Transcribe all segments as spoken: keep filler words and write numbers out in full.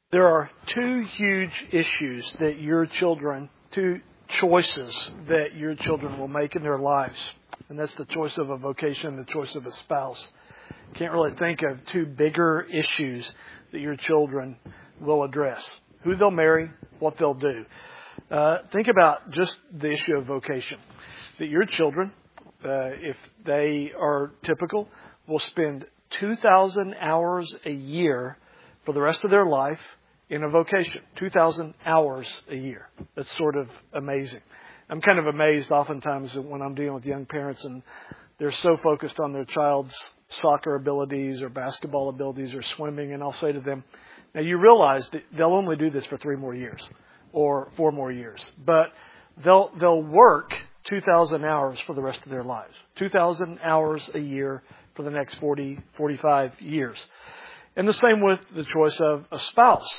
There are two huge issues that your children, two choices that your children will make in their lives. And that's the choice of a vocation and the choice of a spouse. Can't really think of two bigger issues that your children will address. Who they'll marry, what they'll do. Uh, think about just the issue of vocation. That your children, uh, if they are typical, will spend two thousand hours a year for the rest of their life in a vocation. two thousand hours a year. That's sort of amazing. I'm kind of amazed oftentimes when I'm dealing with young parents and they're so focused on their child's soccer abilities or basketball abilities or swimming, and I'll say to them, now you realize that they'll only do this for three more years or four more years, but they'll they'll work two thousand hours for the rest of their lives. two thousand hours a year for the next forty, forty-five years. And the same with the choice of a spouse.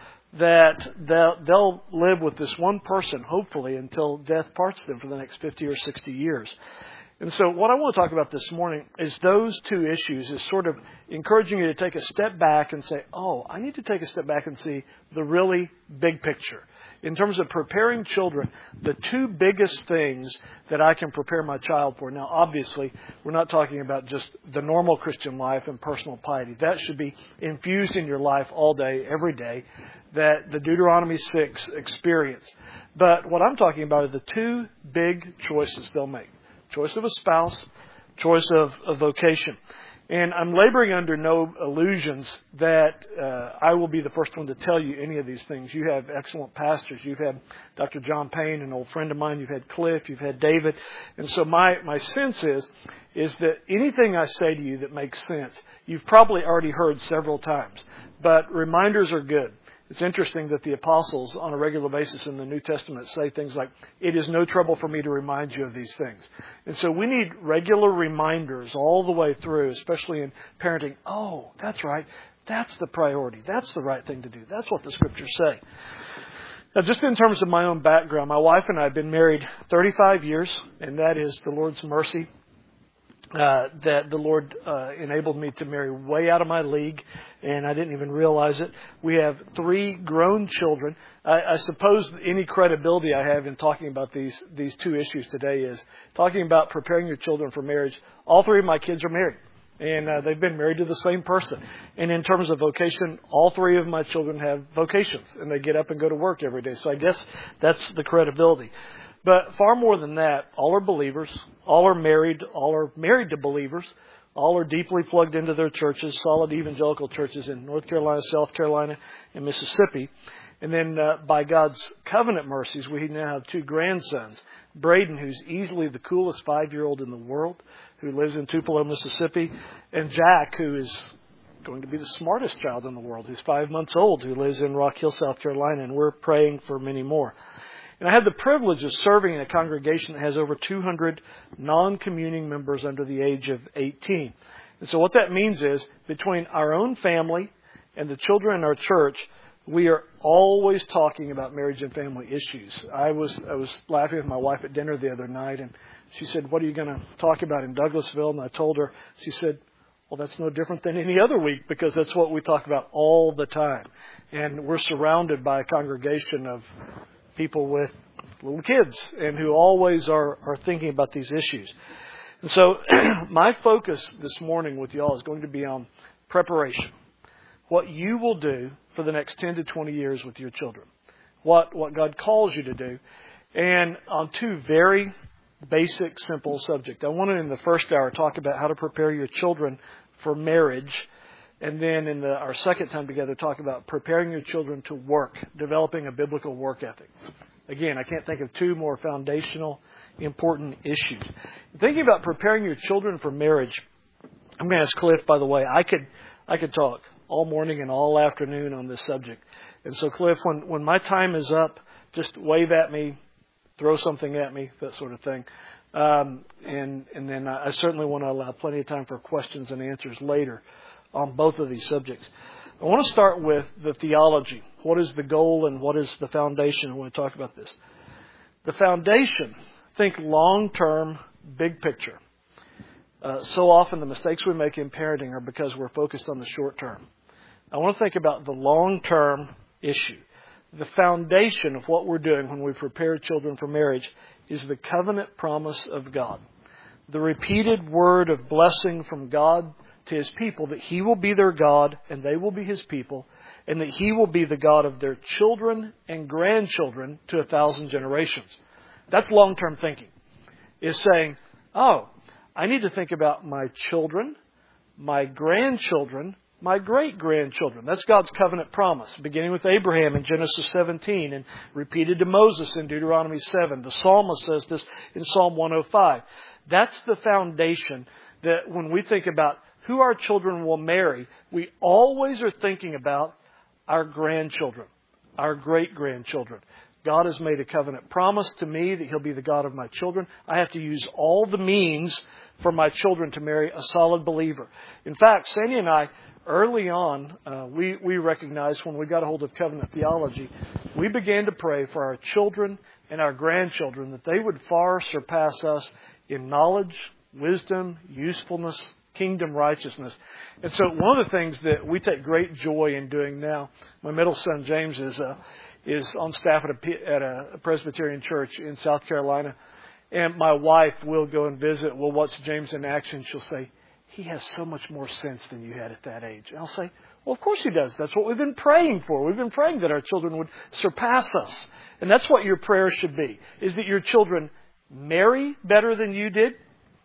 That they'll, they'll live with this one person, hopefully, until death parts them for the next fifty or sixty years. And so what I want to talk about this morning is those two issues, is sort of encouraging you to take a step back and say, oh, I need to take a step back and see the really big picture. In terms of preparing children, the two biggest things that I can prepare my child for. Now, obviously, we're not talking about just the normal Christian life and personal piety. That should be infused in your life all day, every day, that the Deuteronomy six experience. But what I'm talking about are the two big choices they'll make. Choice of a spouse, choice of a vocation. And I'm laboring under no illusions that uh, I will be the first one to tell you any of these things. You have excellent pastors. You've had Doctor John Payne, an old friend of mine. You've had Cliff. You've had David. And so my, my sense is, is that anything I say to you that makes sense, you've probably already heard several times. But reminders are good. It's interesting that the apostles on a regular basis in the New Testament say things like, it is no trouble for me to remind you of these things. And so we need regular reminders all the way through, especially in parenting. Oh, that's right. That's the priority. That's the right thing to do. That's what the Scriptures say. Now, just in terms of my own background, my wife and I have been married thirty-five years, and that is the Lord's mercy. Uh, that the Lord uh, enabled me to marry way out of my league, and I didn't even realize it. We have three grown children. I, I suppose any credibility I have in talking about these these two issues today is talking about preparing your children for marriage. All three of my kids are married, and uh, they've been married to the same person. And in terms of vocation, all three of my children have vocations, and they get up and go to work every day. So I guess that's the credibility. But far more than that, all are believers, all are married, all are married to believers, all are deeply plugged into their churches, solid evangelical churches in North Carolina, South Carolina, and Mississippi. And then uh, by God's covenant mercies, we now have two grandsons. Braden, who's easily the coolest five-year-old in the world, who lives in Tupelo, Mississippi, and Jack, who is going to be the smartest child in the world, who's five months old, who lives in Rock Hill, South Carolina, and we're praying for many more. And I had the privilege of serving in a congregation that has over two hundred non-communing members under the age of eighteen. And so what that means is, between our own family and the children in our church, we are always talking about marriage and family issues. I was I was laughing with my wife at dinner the other night, and she said, what are you going to talk about in Douglasville? And I told her, she said, well, that's no different than any other week, because that's what we talk about all the time. And we're surrounded by a congregation of people with little kids and who always are, are thinking about these issues. And so my focus this morning with you all is going to be on preparation. What you will do for the next ten to twenty years with your children. What, what God calls you to do. And on two very basic, simple subjects. I want to, in the first hour, talk about how to prepare your children for marriage. And then in the, our second time together, talk about preparing your children to work, developing a biblical work ethic. Again, I can't think of two more foundational, important issues. Thinking about preparing your children for marriage, I'm going to ask Cliff, by the way, I could I could talk all morning and all afternoon on this subject. And so, Cliff, when, when my time is up, just wave at me, throw something at me, that sort of thing. Um, and, and then I certainly want to allow plenty of time for questions and answers later on both of these subjects. I want to start with the theology. What is the goal and what is the foundation? I want to talk about this. The foundation, think long-term, big picture. Uh, so often the mistakes we make in parenting are because we're focused on the short term. I want to think about the long-term, issue. The foundation of what we're doing when we prepare children for marriage is the covenant promise of God. The repeated word of blessing from God to His people that He will be their God and they will be His people, and that He will be the God of their children and grandchildren to a thousand generations. That's long-term thinking. Is saying, oh, I need to think about my children, my grandchildren, my great-grandchildren. That's God's covenant promise, beginning with Abraham in Genesis seventeen and repeated to Moses in Deuteronomy seven. The psalmist says this in Psalm one oh five. That's the foundation that when we think about who our children will marry, we always are thinking about our grandchildren, our great-grandchildren. God has made a covenant promise to me that He'll be the God of my children. I have to use all the means for my children to marry a solid believer. In fact, Sandy and I, early on, uh, we, we recognized when we got a hold of covenant theology, we began to pray for our children and our grandchildren that they would far surpass us in knowledge, wisdom, usefulness, kingdom righteousness. And so one of the things that we take great joy in doing now, my middle son James is uh, is on staff at a, at a Presbyterian church in South Carolina. And my wife will go and visit. We'll watch James in action. She'll say, he has so much more sense than you had at that age. And I'll say, well, of course he does. That's what we've been praying for. We've been praying that our children would surpass us. And that's what your prayer should be, is that your children marry better than you did,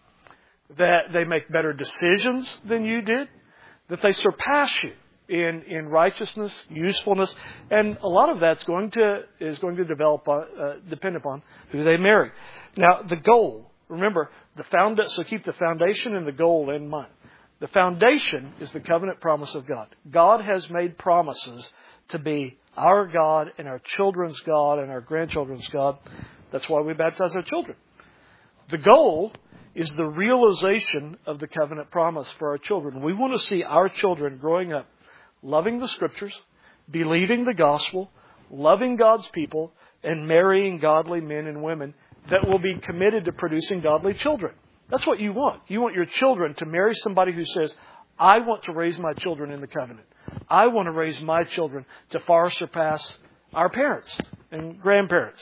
that they make better decisions than you did, that they surpass you in in righteousness, usefulness, and a lot of that's going to is going to develop uh, depend upon who they marry. Now, the goal, remember, the found so keep the foundation and the goal in mind. The foundation is the covenant promise of God. God has made promises to be our God and our children's God and our grandchildren's God. That's why we baptize our children. The goal is the realization of the covenant promise for our children. We want to see our children growing up loving the Scriptures, believing the gospel, loving God's people, and marrying godly men and women that will be committed to producing godly children. That's what you want. You want your children to marry somebody who says, I want to raise my children in the covenant. I want to raise my children to far surpass our parents and grandparents.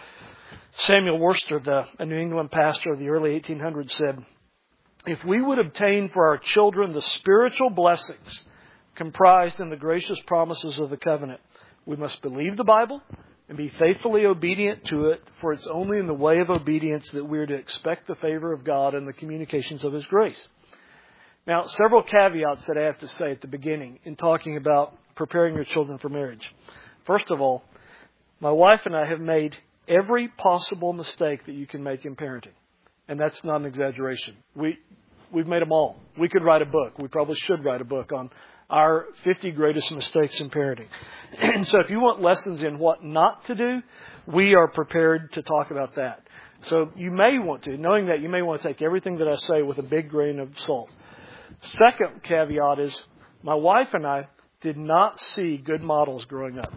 Samuel Worcester, the, a New England pastor of the early eighteen hundreds, said, if we would obtain for our children the spiritual blessings comprised in the gracious promises of the covenant, we must believe the Bible and be faithfully obedient to it, for it's only in the way of obedience that we are to expect the favor of God and the communications of His grace. Now, several caveats that I have to say at the beginning in talking about preparing your children for marriage. First of all, my wife and I have made every possible mistake that you can make in parenting. And that's not an exaggeration. We, we've made them all. We could write a book. We probably should write a book on our fifty greatest mistakes in parenting. And so if you want lessons in what not to do, we are prepared to talk about that. So you may want to, knowing that, you may want to take everything that I say with a big grain of salt. Second caveat is, my wife and I did not see good models growing up.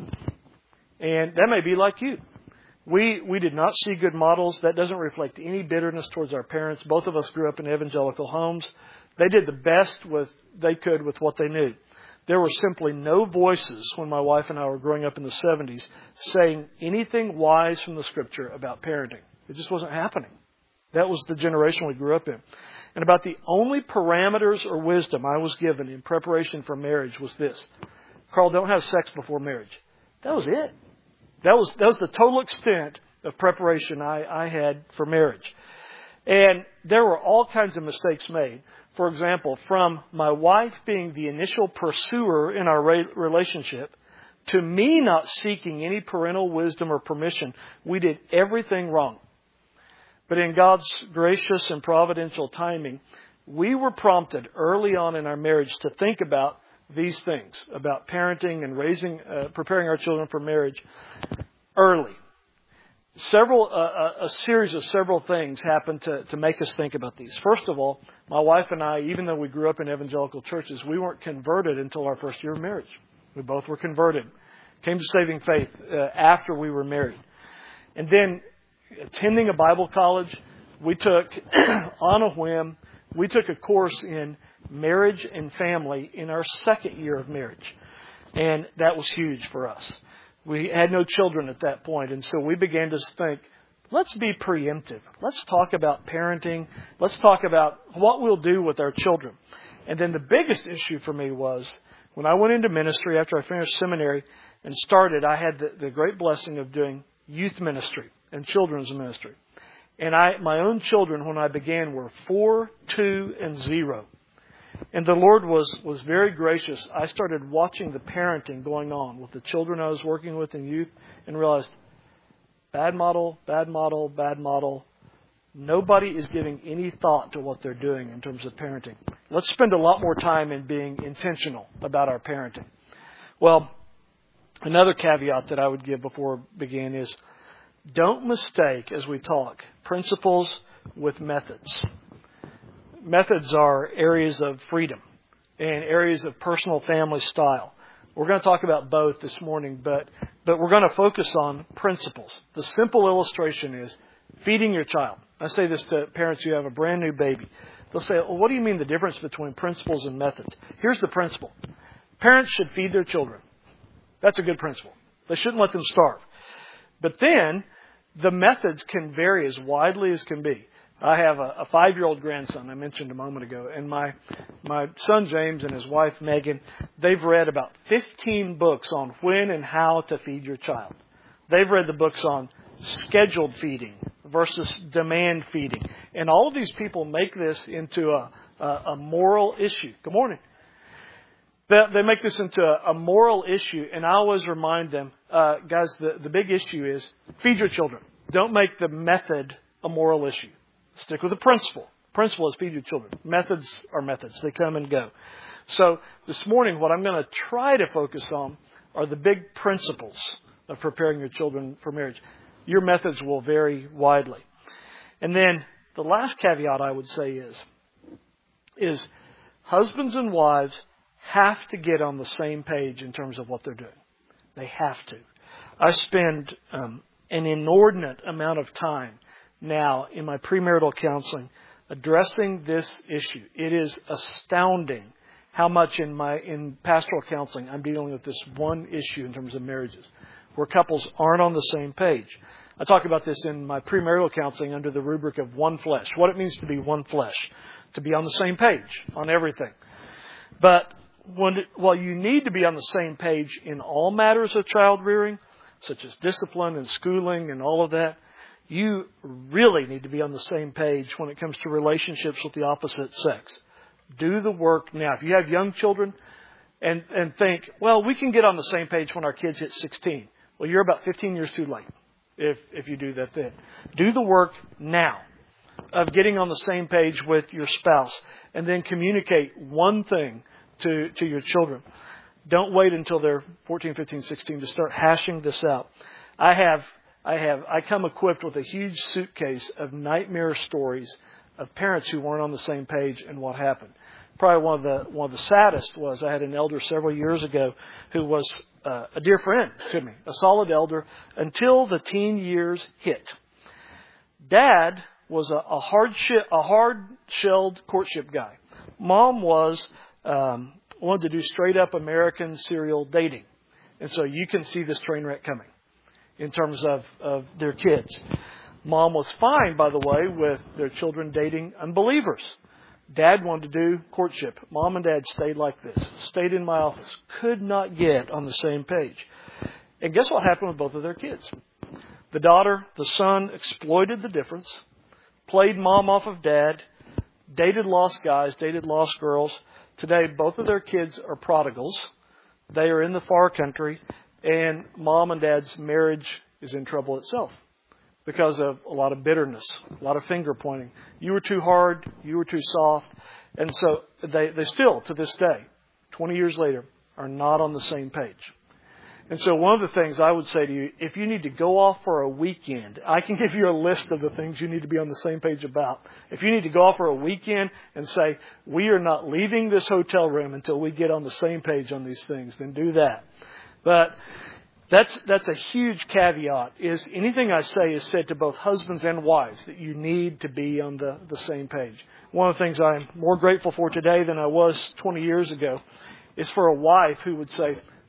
And that may be like you. We we did not see good models. That doesn't reflect any bitterness towards our parents. Both of us grew up in evangelical homes. They did the best with they could with what they knew. There were simply no voices when my wife and I were growing up in the seventies saying anything wise from the Scripture about parenting. It just wasn't happening. That was the generation we grew up in. And about the only parameters or wisdom I was given in preparation for marriage was this: Carl, don't have sex before marriage. That was it. That was that was the total extent of preparation I, I had for marriage. And there were all kinds of mistakes made. For example, from my wife being the initial pursuer in our relationship to me not seeking any parental wisdom or permission, we did everything wrong. But in God's gracious and providential timing, we were prompted early on in our marriage to think about these things, about parenting and raising, uh, preparing our children for marriage early. Several, uh, a series of several things happened to, to make us think about these. First of all, my wife and I, even though we grew up in evangelical churches, we weren't converted until our first year of marriage. We both were converted, came to saving faith uh, after we were married. And then attending a Bible college, we took, on a whim, we took a course in marriage and family in our second year of marriage. And that was huge for us. We had no children at that point, and so we began to think, let's be preemptive. Let's talk about parenting. Let's talk about what we'll do with our children. And then the biggest issue for me was when I went into ministry after I finished seminary and started, I had the, the great blessing of doing youth ministry and children's ministry. And I, my own children, when I began, were four, two, and zero. And the Lord was, was very gracious. I started watching the parenting going on with the children I was working with in youth and realized, bad model, bad model, bad model. Nobody is giving any thought to what they're doing in terms of parenting. Let's spend a lot more time in being intentional about our parenting. Well, another caveat that I would give before I begin is don't mistake, as we talk, principles with methods. Methods are areas of freedom and areas of personal family style. We're going to talk about both this morning, but but we're going to focus on principles. The simple illustration is feeding your child. I say this to parents who have a brand new baby. They'll say, well, what do you mean the difference between principles and methods? Here's the principle. Parents should feed their children. That's a good principle. They shouldn't let them starve. But then the methods can vary as widely as can be. I have a, a five-year-old grandson I mentioned a moment ago, and my my son James and his wife Megan, they've read about fifteen books on when and how to feed your child. They've read the books on scheduled feeding versus demand feeding. And all of these people make this into a, a, a moral issue. Good morning. They, they make this into a, a moral issue, and I always remind them, uh, guys, the, the big issue is feed your children. Don't make the method a moral issue. Stick with the principle. Principle is feed your children. Methods are methods. They come and go. So this morning, what I'm going to try to focus on are the big principles of preparing your children for marriage. Your methods will vary widely. And then the last caveat I would say is, is husbands and wives have to get on the same page in terms of what they're doing. They have to. I spend um, an inordinate amount of time now in my premarital counseling addressing this issue. It is astounding how much in my in pastoral counseling I'm dealing with this one issue in terms of marriages, where couples aren't on the same page. I talk about this in my premarital counseling under the rubric of one flesh, what it means to be one flesh, to be on the same page on everything. But when, while you need to be on the same page in all matters of child rearing, such as discipline and schooling and all of that, you really need to be on the same page when it comes to relationships with the opposite sex. Do the work now. If you have young children and, and think, well, we can get on the same page when our kids hit sixteen. Well, you're about fifteen years too late if, if you do that then. Do the work now of getting on the same page with your spouse and then communicate one thing to, to your children. Don't wait until they're fourteen, fifteen, sixteen to start hashing this out. I have I have, I come equipped with a huge suitcase of nightmare stories of parents who weren't on the same page and what happened. Probably one of the, one of the saddest was I had an elder several years ago who was uh, a dear friend to me, a solid elder until the teen years hit. Dad was a, a hard shi- a hard-shelled courtship guy. Mom was, um, wanted to do straight up American serial dating. And so you can see this train wreck coming in terms of, of their kids. Mom was fine, by the way, with their children dating unbelievers. Dad wanted to do courtship. Mom and Dad stayed like this. Stayed in my office. Could not get on the same page. And guess what happened with both of their kids? The daughter, the son, exploited the difference. Played mom off of dad. Dated lost guys. Dated lost girls. Today, both of their kids are prodigals. They are in the far country. And mom and dad's marriage is in trouble itself because of a lot of bitterness, a lot of finger pointing. You were too hard. You were too soft. And so they, they still, to this day, twenty years later, are not on the same page. And so one of the things I would say to you, if you need to go off for a weekend, I can give you a list of the things you need to be on the same page about. If you need to go off for a weekend and say, we are not leaving this hotel room until we get on the same page on these things, then do that. But that's that's a huge caveat, is anything I say is said to both husbands and wives, that you need to be on the, the same page. One of the things I'm more grateful for today than I was twenty years ago is for a wife who would say,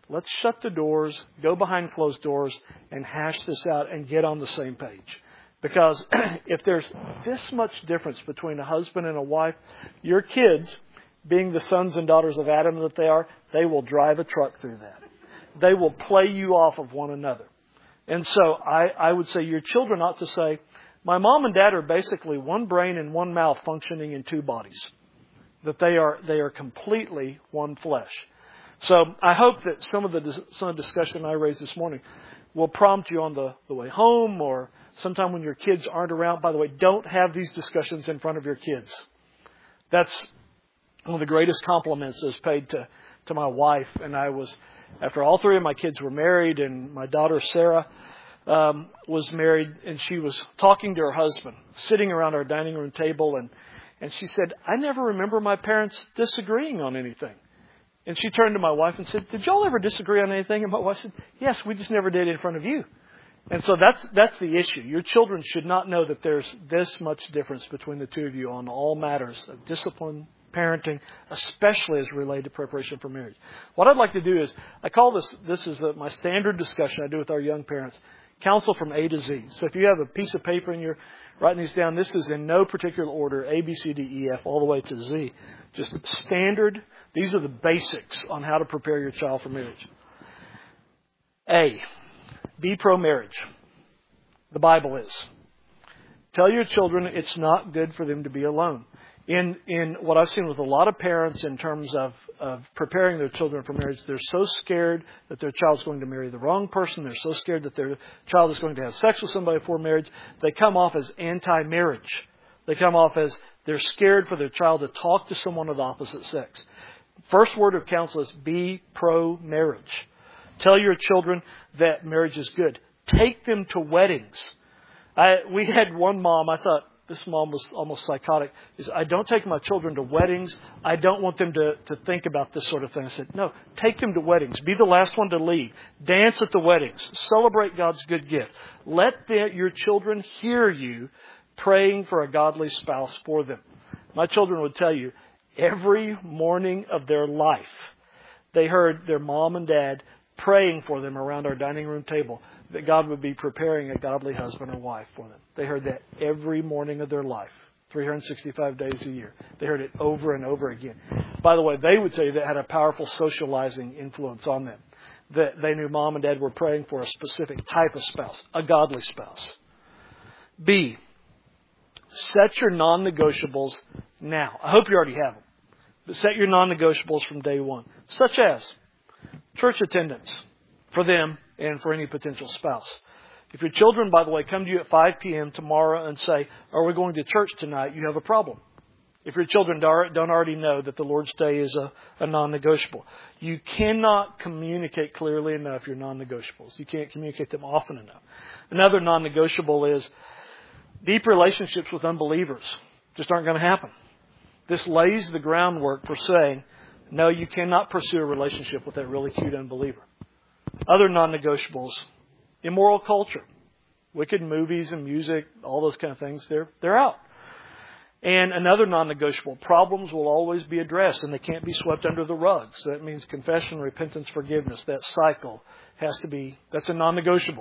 Let's shut the doors, go behind closed doors, and hash this out and get on the same page. Because if there's this much difference between a husband and a wife, your kids, being the sons and daughters of Adam that they are, they will drive a truck through that. They will play you off of one another. And so I, I would say your children ought to say, my mom and dad are basically one brain and one mouth functioning in two bodies. That they are they are completely one flesh. So I hope that some of the some of the discussion I raised this morning will prompt you on the, the way home or sometime when your kids aren't around. By the way, don't have these discussions in front of your kids. That's one of the greatest compliments that was paid to, to my wife. And I was, after all three of my kids were married and my daughter Sarah um, was married, and she was talking to her husband, sitting around our dining room table, and, and she said, I never remember my parents disagreeing on anything. And she turned to my wife and said, did y'all ever disagree on anything? And my wife said, yes, we just never did in front of you. And so that's that's the issue. Your children should not know that there's this much difference between the two of you on all matters of discipline, parenting, especially as related to preparation for marriage. What I'd like to do is, I call this, this is a, my standard discussion I do with our young parents, counsel from A to Z. So if you have a piece of paper and you're writing these down, this is in no particular order, A, B, C, D, E, F, all the way to Z. Just standard. These are the basics on how to prepare your child for marriage. A, be pro-marriage. The Bible is. Tell your children it's not good for them to be alone. In in what I've seen with a lot of parents in terms of, of preparing their children for marriage, they're so scared that their child's going to marry the wrong person. They're so scared that their child is going to have sex with somebody before marriage. They come off as anti-marriage. They come off as they're scared for their child to talk to someone of the opposite sex. First word of counsel is be pro-marriage. Tell your children that marriage is good. Take them to weddings. I, we had one mom, I thought this mom was almost psychotic, is I don't take my children to weddings. I don't want them to, to think about this sort of thing. I said, no, take them to weddings. Be the last one to leave. Dance at the weddings. Celebrate God's good gift. Let the, your children hear you praying for a godly spouse for them. My children would tell you, every morning of their life, they heard their mom and dad praying for them around our dining room table, that God would be preparing a godly husband or wife for them. They heard that every morning of their life, three hundred sixty-five days a year. They heard it over and over again. By the way, they would tell you that had a powerful socializing influence on them. That they knew mom and dad were praying for a specific type of spouse, a godly spouse. B, set your non-negotiables now. I hope you already have them. But set your non-negotiables from day one, such as church attendance for them and for any potential spouse. If your children, by the way, come to you at five p.m. tomorrow and say, are we going to church tonight? You have a problem. If your children don't already know that the Lord's Day is a, a non-negotiable. You cannot communicate clearly enough your non-negotiables. You can't communicate them often enough. Another non-negotiable is deep relationships with unbelievers just aren't going to happen. This lays the groundwork for saying, no, you cannot pursue a relationship with that really cute unbeliever. Other non-negotiables, immoral culture, wicked movies and music, all those kind of things, they're they're out. And another non-negotiable, problems will always be addressed and they can't be swept under the rug. So that means confession, repentance, forgiveness. That cycle has to be, that's a non-negotiable.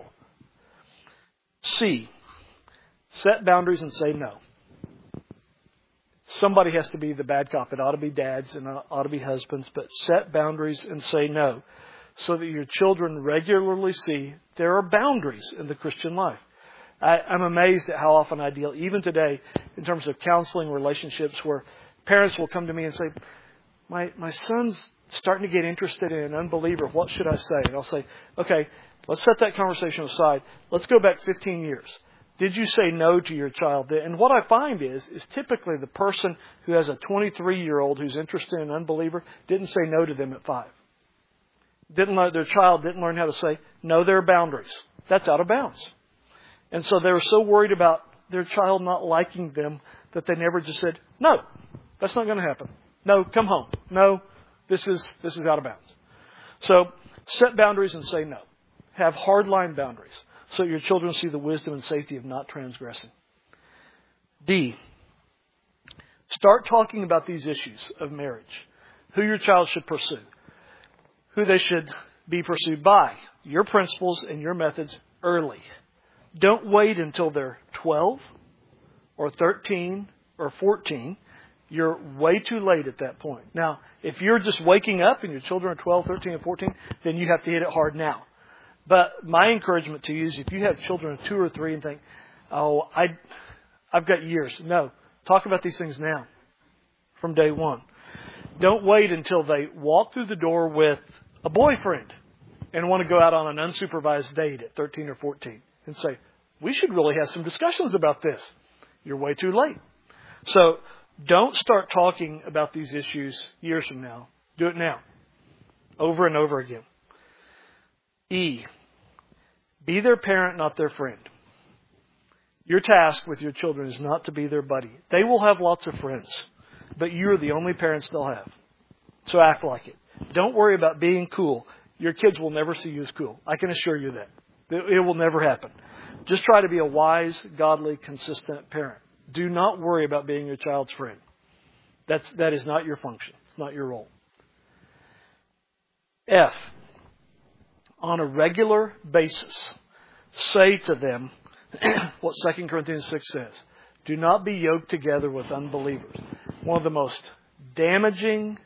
C, set boundaries and say no. Somebody has to be the bad cop. It ought to be dads and it ought to be husbands, but set boundaries and say no so that your children regularly see there are boundaries in the Christian life. I, I'm amazed at how often I deal, even today, in terms of counseling relationships where parents will come to me and say, my, my son's starting to get interested in an unbeliever. What should I say? And I'll say, okay, let's set that conversation aside. Let's go back fifteen years. Did you say no to your child? And what I find is, is typically the person who has a twenty-three-year-old who's interested in an unbeliever didn't say no to them at five. Didn't learn, their child didn't learn how to say, no, there are boundaries. That's out of bounds. And so they were so worried about their child not liking them that they never just said, no, that's not going to happen. No, come home. No, this is this is out of bounds. So set boundaries and say no. Have hardline boundaries so your children see the wisdom and safety of not transgressing. D, start talking about these issues of marriage. Who your child should pursue. Who they should be pursued by your principles and your methods early. Don't wait until they're twelve or thirteen or fourteen. You're way too late at that point. Now, if you're just waking up and your children are twelve, thirteen, and fourteen, then you have to hit it hard now. But my encouragement to you is if you have children of two or three and think, oh, I, I've got years. No, talk about these things now from day one. Don't wait until they walk through the door with a boyfriend and want to go out on an unsupervised date at thirteen or fourteen and say, we should really have some discussions about this. You're way too late. So don't start talking about these issues years from now. Do it now. Over and over again. E. Be their parent, not their friend. Your task with your children is not to be their buddy. They will have lots of friends, but you're the only parents they'll have. So act like it. Don't worry about being cool. Your kids will never see you as cool. I can assure you that. It will never happen. Just try to be a wise, godly, consistent parent. Do not worry about being your child's friend. That's, that is not your function. It's not your role. F. On a regular basis, say to them what Second Corinthians six says. Do not be yoked together with unbelievers. One of the most damaging,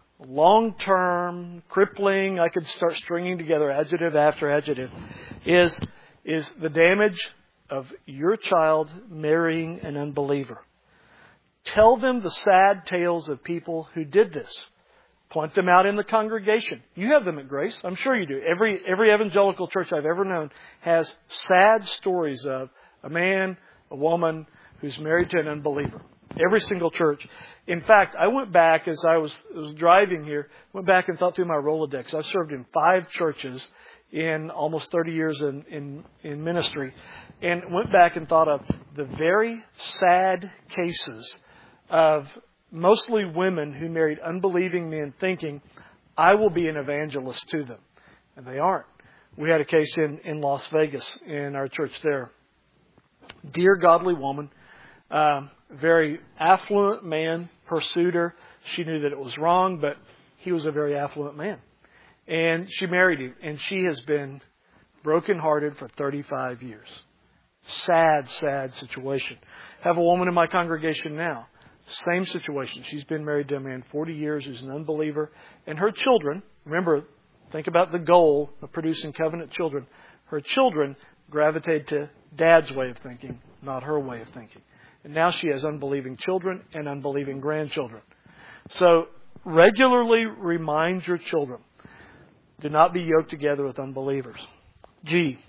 long-term, crippling, I could start stringing together adjective after adjective, is, is the damage of your child marrying an unbeliever. Tell them the sad tales of people who did this. Point them out in the congregation. You have them at Grace. I'm sure you do. Every every evangelical church I've ever known has sad stories of a man, a woman who's married to an unbeliever. Every single church. In fact, I went back as I was, was driving here, went back and thought through my Rolodex. I've served in five churches in almost thirty years in, in, in ministry, and went back and thought of the very sad cases of mostly women who married unbelieving men thinking, I will be an evangelist to them. And they aren't. We had a case in, in Las Vegas in our church there. Dear godly woman, um, very affluent man pursued her. She knew that it was wrong, but he was a very affluent man. And she married him. And she has been brokenhearted for thirty-five years. Sad, sad situation. Have a woman in my congregation now. Same situation. She's been married to a man forty years who's an unbeliever. And her children, remember, think about the goal of producing covenant children. Her children gravitated to dad's way of thinking, not her way of thinking. And now she has unbelieving children and unbelieving grandchildren. So regularly remind your children, do not be yoked together with unbelievers. G.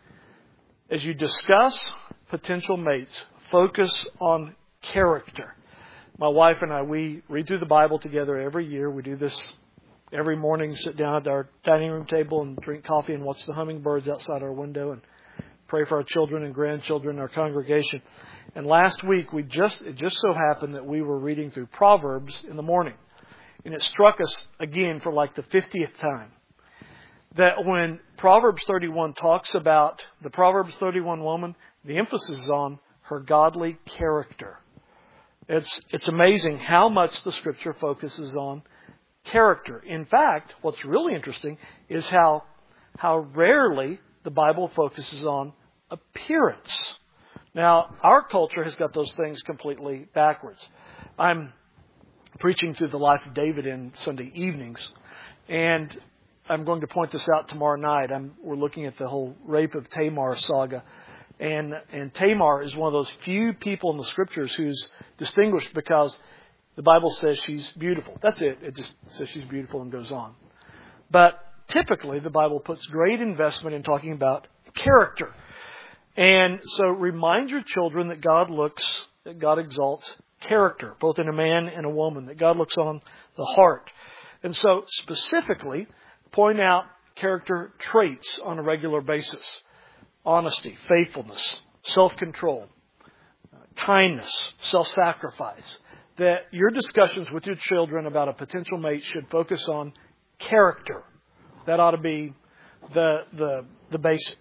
As you discuss potential mates, focus on character. My wife and I, we read through the Bible together every year. We do this every morning, sit down at our dining room table and drink coffee and watch the hummingbirds outside our window and pray for our children and grandchildren in our congregation. And last week, we just it just so happened that we were reading through Proverbs in the morning. And it struck us again for like the fiftieth time that when Proverbs thirty-one talks about the Proverbs thirty-one woman, the emphasis is on her godly character. It's it's amazing how much the Scripture focuses on character. In fact, what's really interesting is how how rarely the Bible focuses on appearance. Now, our culture has got those things completely backwards. I'm preaching through the life of David in Sunday evenings, and I'm going to point this out tomorrow night. I'm, we're looking at the whole rape of Tamar saga. And, and Tamar is one of those few people in the Scriptures who's distinguished because the Bible says she's beautiful. That's it. It just says she's beautiful and goes on. But typically, the Bible puts great investment in talking about character. And so remind your children that God looks, that God exalts character, both in a man and a woman, that God looks on the heart. And so specifically, point out character traits on a regular basis. Honesty, faithfulness, self-control, kindness, self-sacrifice. That your discussions with your children about a potential mate should focus on character. That ought to be the the the basic.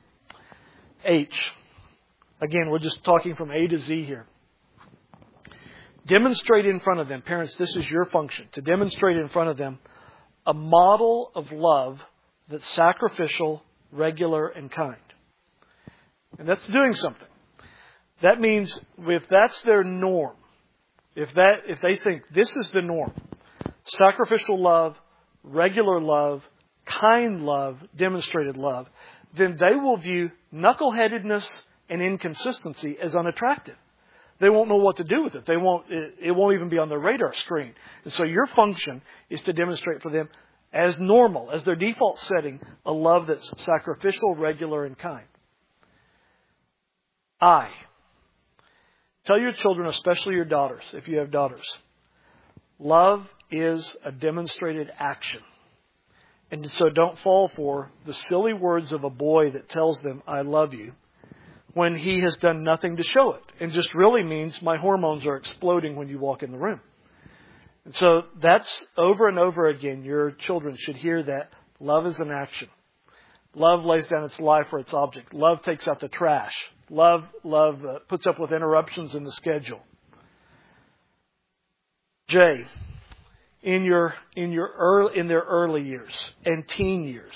H. Again, we're just talking from A to Z here. Demonstrate in front of them. Parents, this is your function. To demonstrate in front of them a model of love that's sacrificial, regular, and kind. And that's doing something. That means if that's their norm, if that if they think this is the norm, sacrificial love, regular love, kind love, demonstrated love, then they will view knuckleheadedness and inconsistency as unattractive. They won't know what to do with it. They won't. It, it won't even be on their radar screen. And so your function is to demonstrate for them as normal, as their default setting, a love that's sacrificial, regular, and kind. I. Tell your children, especially your daughters, if you have daughters, love is a demonstrated action. And so don't fall for the silly words of a boy that tells them, I love you, when he has done nothing to show it. And just really means my hormones are exploding when you walk in the room. And so that's over and over again. Your children should hear that love is an action. Love lays down its life for its object. Love takes out the trash. Love, love uh, puts up with interruptions in the schedule. J, in your in your early, in their early years and teen years,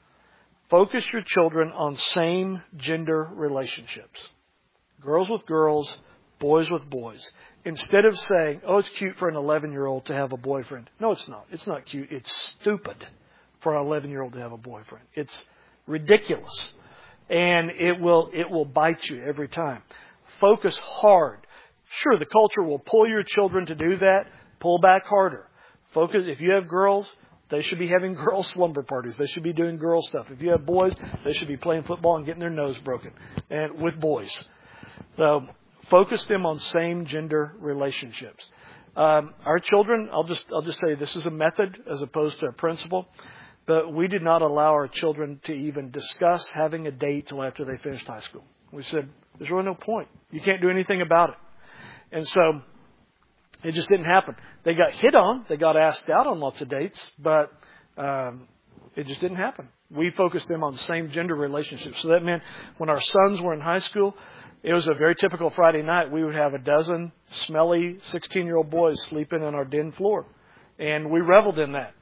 focus your children on same gender relationships. Girls with girls, boys with boys. Instead of saying, oh, it's cute for an eleven-year-old to have a boyfriend. No, it's not. It's not cute. It's stupid for an eleven-year-old to have a boyfriend. It's ridiculous. And it will it will bite you every time. Focus hard. Sure, the culture will pull your children to do that. Pull back harder. Focus. If you have girls, they should be having girl slumber parties. They should be doing girl stuff. If you have boys, they should be playing football and getting their nose broken, and with boys. So focus them on same gender relationships. Um, our children, I'll just I'll just say this is a method as opposed to a principle. But we did not allow our children to even discuss having a date till after they finished high school. We said, there's really no point. You can't do anything about it. And so it just didn't happen. They got hit on. They got asked out on lots of dates, but um, it just didn't happen. We focused them on same gender relationships. So that meant when our sons were in high school, it was a very typical Friday night. We would have a dozen smelly sixteen-year-old boys sleeping on our den floor. And we reveled in that.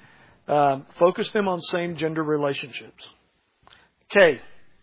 Um, focus them on same gender relationships. K.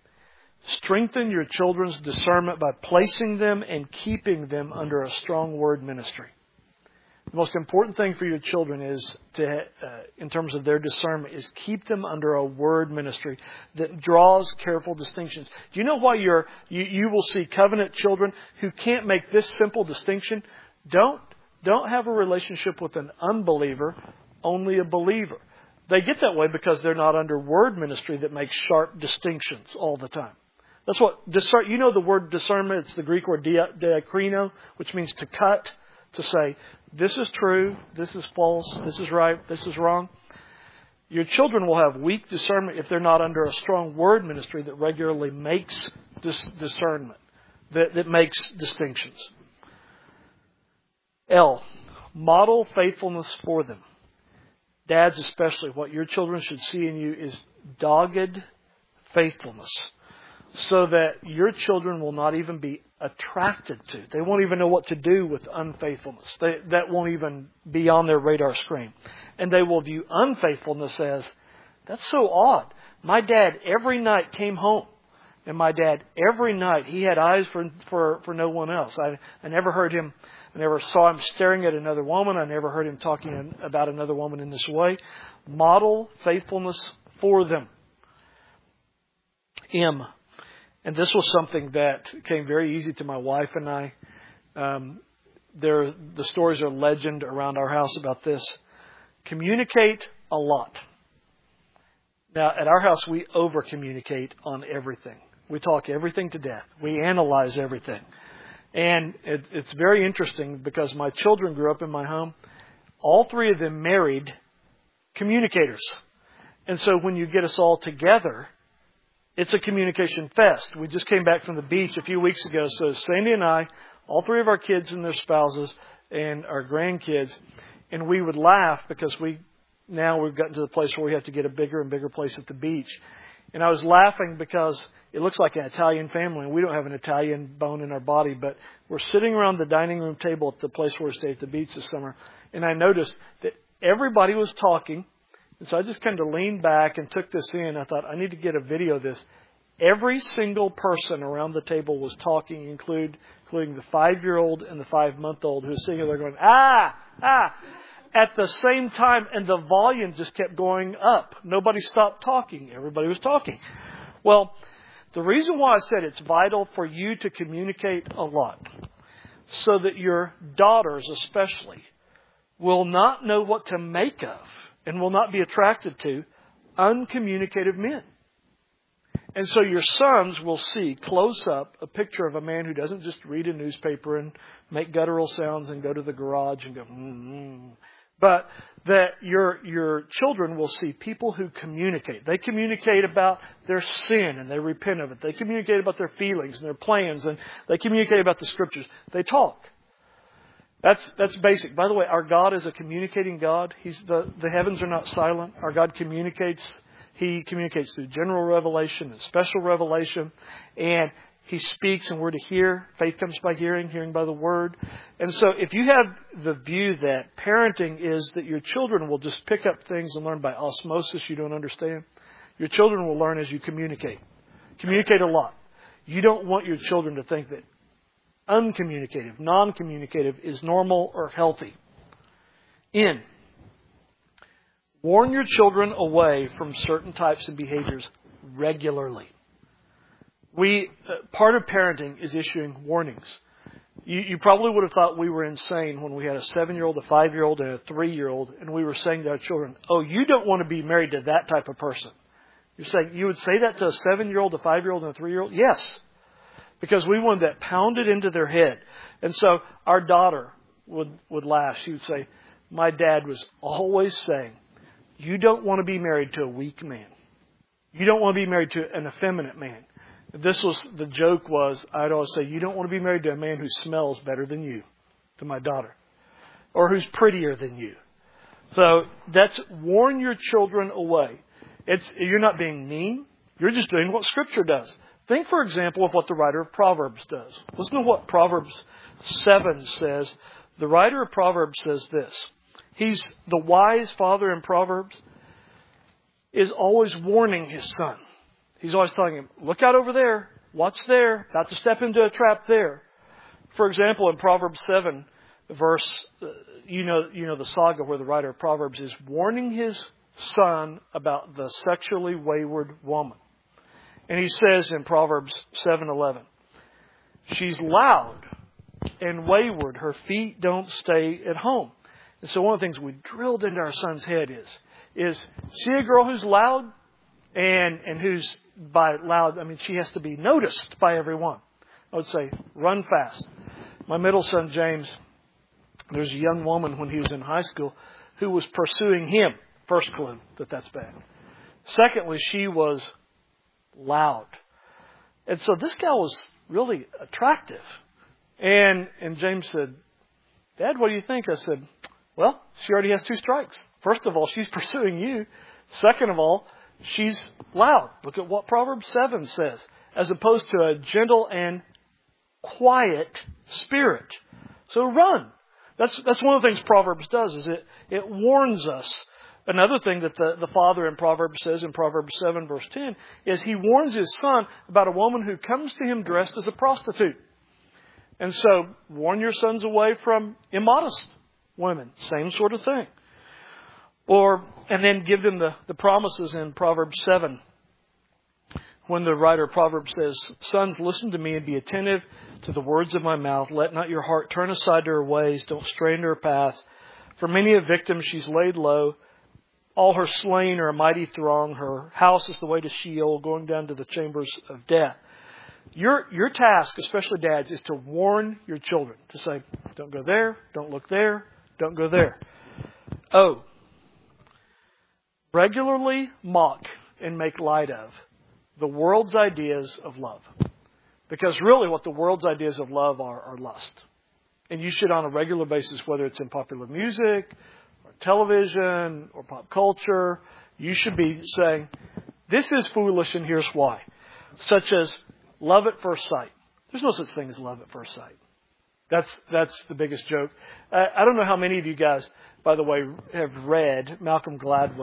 Strengthen your children's discernment by placing them and keeping them under a strong word ministry. The most important thing for your children is to, uh, in terms of their discernment, is keep them under a word ministry that draws careful distinctions. Do you know why you're, you, you will see covenant children who can't make this simple distinction? Don't, don't have a relationship with an unbeliever, only a believer. They get that way because they're not under word ministry that makes sharp distinctions all the time. That's what discern. You know the word discernment. It's the Greek word diakrino, which means to cut, to say this is true, this is false, this is right, this is wrong. Your children will have weak discernment if they're not under a strong word ministry that regularly makes dis- discernment, that, that makes distinctions. L. Model faithfulness for them. Dads especially, what your children should see in you is dogged faithfulness so that your children will not even be attracted to. They won't even know what to do with unfaithfulness. They, that won't even be on their radar screen. And they will view unfaithfulness as, that's so odd. My dad every night came home. And my dad every night, he had eyes for for, for no one else. I, I never heard him, I never saw him staring at another woman. I never heard him talking about another woman in this way. Model faithfulness for them. M. And this was something that came very easy to my wife and I. Um, there, the stories are legend around our house about this. Communicate a lot. Now, at our house, we over-communicate on everything. We talk everything to death. We analyze everything. And it, it's very interesting because my children grew up in my home. All three of them married communicators. And so when you get us all together, it's a communication fest. We just came back from the beach a few weeks ago. So Sandy and I, all three of our kids and their spouses and our grandkids, and we would laugh because we now we've gotten to the place where we have to get a bigger and bigger place at the beach. And I was laughing because it looks like an Italian family, and we don't have an Italian bone in our body, but we're sitting around the dining room table at the place where we stayed at the beach this summer, and I noticed that everybody was talking, And so I just kind of leaned back and took this in. I thought, I need to get a video of this. Every single person around the table was talking, include, including the five-year-old and the five-month-old who was sitting there going, ah, ah, at the same time. And the volume just kept going up. Nobody stopped talking. Everybody was talking. Well, the reason why I said it's vital for you to communicate a lot, so that your daughters especially will not know what to make of and will not be attracted to uncommunicative men. And so your sons will see close up a picture of a man who doesn't just read a newspaper and make guttural sounds and go to the garage and go, mm-hmm. But that your your children will see people who communicate. They communicate about their sin and they repent of it. They communicate about their feelings and their plans, and they communicate about the Scriptures. They talk. That's that's basic. By the way, our God is a communicating God. He's the, the heavens are not silent. Our God communicates. He communicates through general revelation and special revelation. And He speaks and we're to hear. Faith comes by hearing, hearing by the Word. And so if you have the view that parenting is that your children will just pick up things and learn by osmosis you don't understand, your children will learn as you communicate. Communicate a lot. You don't want your children to think that uncommunicative, non-communicative is normal or healthy. In. Warn your children away from certain types of behaviors regularly. We uh, part of parenting is issuing warnings. You, you probably would have thought we were insane when we had a seven-year-old, a five-year-old, and a three-year-old, and we were saying to our children, "Oh, you don't want to be married to that type of person." You're saying you would say that to a seven-year-old, a five-year-old, and a three-year-old? Yes, because we wanted that pounded into their head. And so our daughter would would laugh. She would say, "My dad was always saying, you don't want to be married to a weak man. You don't want to be married to an effeminate man." This was, the joke was, I'd always say, you don't want to be married to a man who smells better than you, to my daughter, or who's prettier than you. So that's warn your children away. It's, you're not being mean. You're just doing what Scripture does. Think, for example, of what the writer of Proverbs does. Listen to what Proverbs seven says. The writer of Proverbs says this. He's the wise father in Proverbs, is always warning his son. He's always telling him, look out over there, watch there, about to step into a trap there. For example, in Proverbs seven, verse, uh, you know, you know the saga where the writer of Proverbs is warning his son about the sexually wayward woman. And he says in Proverbs seven eleven, she's loud and wayward, her feet don't stay at home. And so one of the things we drilled into our son's head is, is see a girl who's loud and, and who's by loud, I mean, she has to be noticed by everyone. I would say, run fast. My middle son, James, there's a young woman when he was in high school who was pursuing him. First clue that that's bad. Secondly, she was loud. And so this gal was really attractive. And, and James said, Dad, what do you think? I said, well, she already has two strikes. First of all, she's pursuing you. Second of all, she's loud. Look at what Proverbs seven says. As opposed to a gentle and quiet spirit. So run. That's that's one of the things Proverbs does, is it, it warns us. Another thing that the, the father in Proverbs says in Proverbs seven verse ten is he warns his son about a woman who comes to him dressed as a prostitute. And so warn your sons away from immodest women. Same sort of thing. Or, and then give them the, the promises in Proverbs seven. When the writer of Proverbs says, sons, listen to me and be attentive to the words of my mouth. Let not your heart turn aside to her ways. Don't stray into her paths. For many a victim she's laid low. All her slain are a mighty throng. Her house is the way to Sheol, going down to the chambers of death. Your your task, especially dads, is to warn your children. To say, don't go there, don't look there, don't go there. Oh, regularly mock and make light of the world's ideas of love. Because really what the world's ideas of love are, are lust. And you should on a regular basis, whether it's in popular music, or television, or pop culture, you should be saying, this is foolish and here's why. Such as love at first sight. There's no such thing as love at first sight. That's that's the biggest joke. Uh, I don't know how many of you guys, by the way, have read Malcolm Gladwell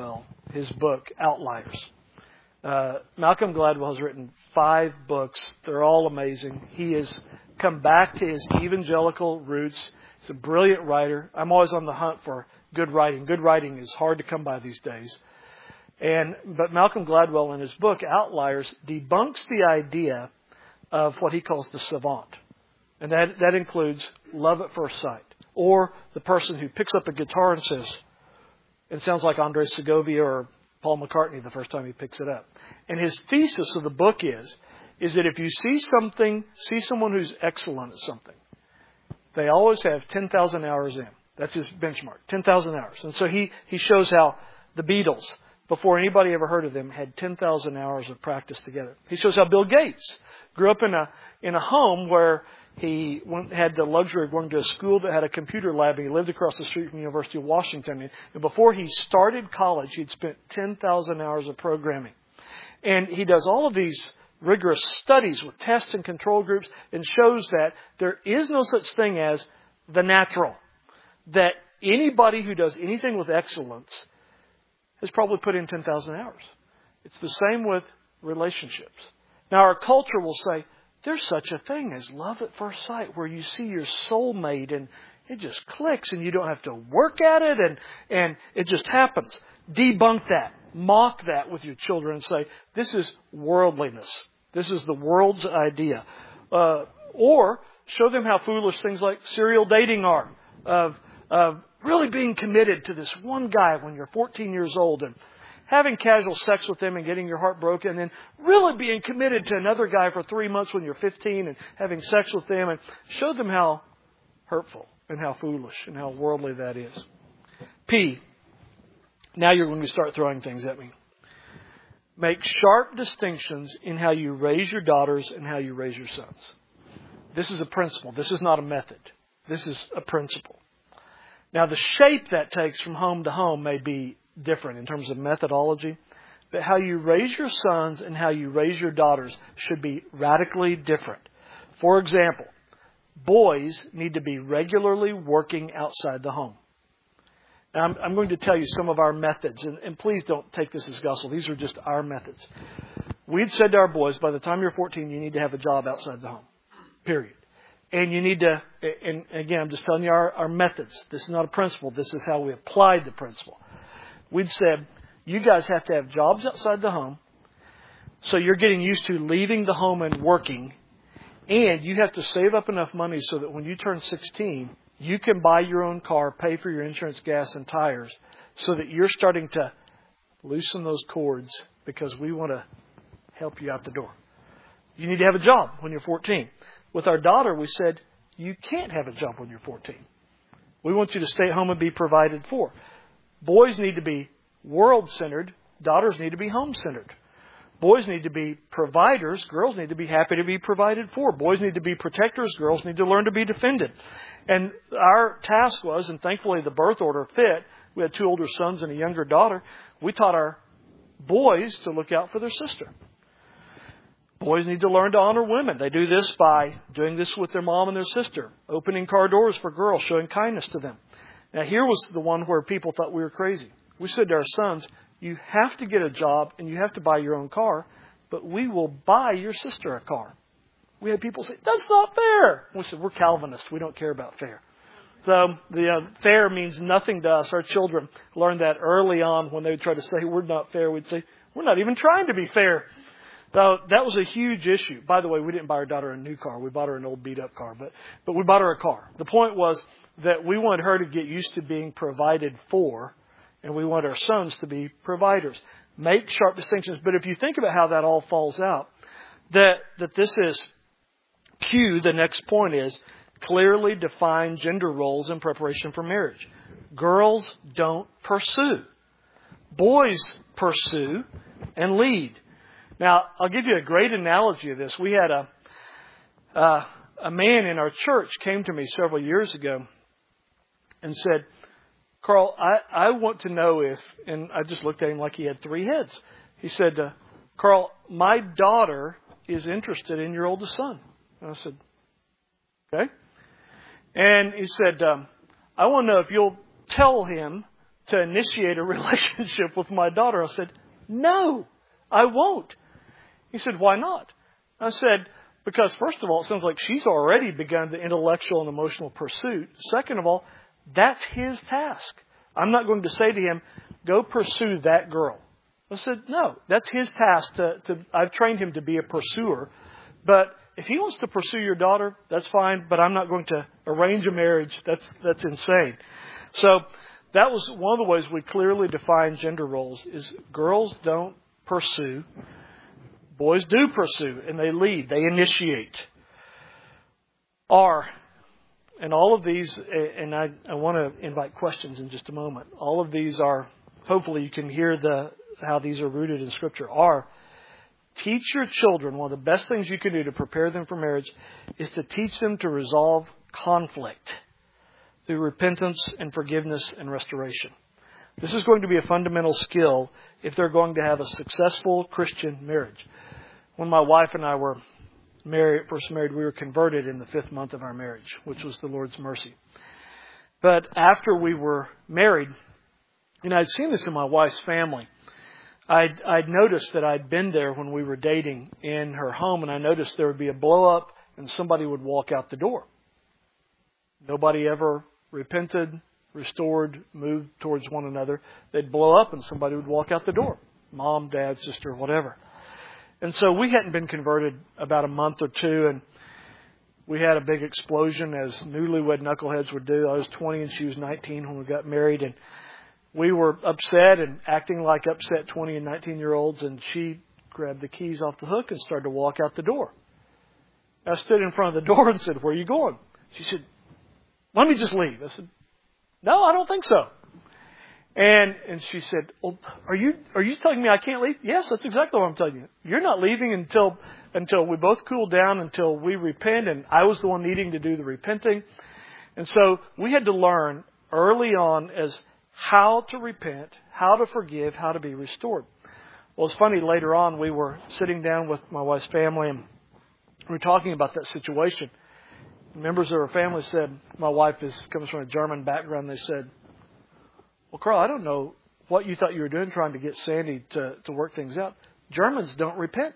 his book, Outliers. Uh, Malcolm Gladwell has written five books. They're all amazing. He has come back to his evangelical roots. He's a brilliant writer. I'm always on the hunt for good writing. Good writing is hard to come by these days. And but Malcolm Gladwell in his book, Outliers, debunks the idea of what he calls the savant. And that, that includes love at first sight. Or the person who picks up a guitar and says, it sounds like Andres Segovia or Paul McCartney the first time he picks it up. And his thesis of the book is, is that if you see something, see someone who's excellent at something, they always have ten thousand hours in. That's his benchmark, ten thousand hours. And so he, he shows how the Beatles, before anybody ever heard of them, had ten thousand hours of practice together. He shows how Bill Gates grew up in a in a home where he went, had the luxury of going to a school that had a computer lab, and he lived across the street from the University of Washington. And before he started college, he'd spent ten thousand hours of programming. And he does all of these rigorous studies with test and control groups and shows that there is no such thing as the natural. That anybody who does anything with excellence has probably put in ten thousand hours. It's the same with relationships. Now, our culture will say, there's such a thing as love at first sight, where you see your soulmate and it just clicks and you don't have to work at it and, and it just happens. Debunk that. Mock that with your children and say, this is worldliness. This is the world's idea. Uh, or show them how foolish things like serial dating are. Of, of really being committed to this one guy when you're fourteen years old and having casual sex with them and getting your heart broken, and then really being committed to another guy for three months when you're fifteen and having sex with them, and show them how hurtful and how foolish and how worldly that is. P. Now you're going to start throwing things at me. Make sharp distinctions in how you raise your daughters and how you raise your sons. This is a principle. This is not a method. This is a principle. Now, the shape that takes from home to home may be different in terms of methodology, but how you raise your sons and how you raise your daughters should be radically different. For example, boys need to be regularly working outside the home. Now, I'm, I'm going to tell you some of our methods, and, and please don't take this as gospel. These are just our methods. We'd said to our boys, by the time you're fourteen, you need to have a job outside the home, period. And you need to, and again, I'm just telling you our, our methods. This is not a principle. This is how we applied the principle. We'd said, you guys have to have jobs outside the home, so you're getting used to leaving the home and working, and you have to save up enough money so that when you turn sixteen, you can buy your own car, pay for your insurance, gas, and tires, so that you're starting to loosen those cords because we want to help you out the door. You need to have a job when you're fourteen. With our daughter, we said, you can't have a job when you're fourteen. We want you to stay at home and be provided for. Boys need to be world-centered. Daughters need to be home-centered. Boys need to be providers. Girls need to be happy to be provided for. Boys need to be protectors. Girls need to learn to be defended. And our task was, and thankfully the birth order fit, we had two older sons and a younger daughter. We taught our boys to look out for their sister. Boys need to learn to honor women. They do this by doing this with their mom and their sister, opening car doors for girls, showing kindness to them. Now, here was the one where people thought we were crazy. We said to our sons, you have to get a job and you have to buy your own car, but we will buy your sister a car. We had people say, that's not fair. We said, we're Calvinists. We don't care about fair. So the uh, fair means nothing to us. Our children learned that early on when they would try to say we're not fair. We'd say, we're not even trying to be fair. So that was a huge issue. By the way, we didn't buy our daughter a new car. We bought her an old beat-up car, but but we bought her a car. The point was that we wanted her to get used to being provided for, and we want our sons to be providers. Make sharp distinctions. But if you think about how that all falls out, that that this is Q, the next point is clearly define gender roles in preparation for marriage. Girls don't pursue. Boys pursue and lead. Now, I'll give you a great analogy of this. We had a uh, a man in our church came to me several years ago and said, Carl, I, I want to know if, and I just looked at him like he had three heads. He said, uh, Carl, my daughter is interested in your oldest son. And I said, okay. And he said, um, I want to know if you'll tell him to initiate a relationship with my daughter. I said, no, I won't. He said, why not? I said, because first of all, it sounds like she's already begun the intellectual and emotional pursuit. Second of all, that's his task. I'm not going to say to him, go pursue that girl. I said, no, that's his task. To, to I've trained him to be a pursuer. But if he wants to pursue your daughter, that's fine. But I'm not going to arrange a marriage. That's that's insane. So that was one of the ways we clearly define gender roles is girls don't pursue. Boys do pursue, and they lead. They initiate. Are, and all of these, and I, I want to invite questions in just a moment. All of these are, hopefully you can hear the how these are rooted in Scripture, are teach your children. One of the best things you can do to prepare them for marriage is to teach them to resolve conflict through repentance and forgiveness and restoration. This is going to be a fundamental skill if they're going to have a successful Christian marriage. When my wife and I were married, first married, we were converted in the fifth month of our marriage, which was the Lord's mercy. But after we were married, and I'd seen this in my wife's family, I'd, I'd noticed that I'd been there when we were dating in her home, and I noticed there would be a blow up and somebody would walk out the door. Nobody ever repented, restored, moved towards one another. They'd blow up and somebody would walk out the door. Mom, dad, sister, whatever. And so we hadn't been converted about a month or two, and we had a big explosion as newlywed knuckleheads would do. I was twenty and she was nineteen when we got married, and we were upset and acting like upset twenty and nineteen-year-olds, and she grabbed the keys off the hook and started to walk out the door. I stood in front of the door and said, where are you going? She said, let me just leave. I said, no, I don't think so. And and she said, well, are you are you telling me I can't leave? Yes, that's exactly what I'm telling you. You're not leaving until until we both cool down, until we repent, and I was the one needing to do the repenting. And so we had to learn early on as how to repent, how to forgive, how to be restored. Well, it's funny, later on we were sitting down with my wife's family and we were talking about that situation. Members of her family said, my wife is comes from a German background, they said, well, Carl, I don't know what you thought you were doing trying to get Sandy to, to work things out. Germans don't repent.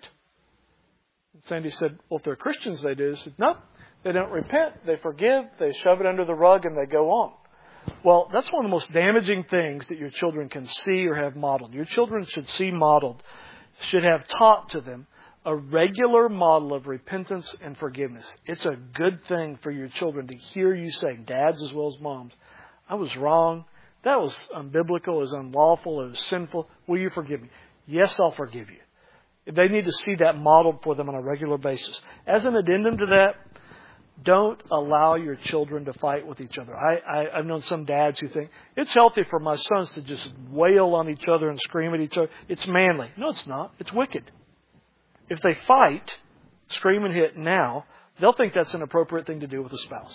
And Sandy said, well, if they're Christians, they do. I said, no, they don't repent. They forgive. They shove it under the rug and they go on. Well, that's one of the most damaging things that your children can see or have modeled. Your children should see modeled, should have taught to them a regular model of repentance and forgiveness. It's a good thing for your children to hear you say, dads as well as moms, I was wrong. That was unbiblical, it was unlawful, it was sinful. Will you forgive me? Yes, I'll forgive you. They need to see that modeled for them on a regular basis. As an addendum to that, don't allow your children to fight with each other. I, I, I've known some dads who think it's healthy for my sons to just wail on each other and scream at each other. It's manly. No, it's not. It's wicked. If they fight, scream and hit now, they'll think that's an appropriate thing to do with a spouse.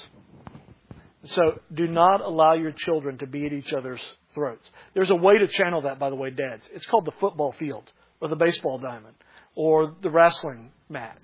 So do not allow your children to be at each other's throats. There's a way to channel that, by the way, dads. It's called the football field or the baseball diamond or the wrestling mat.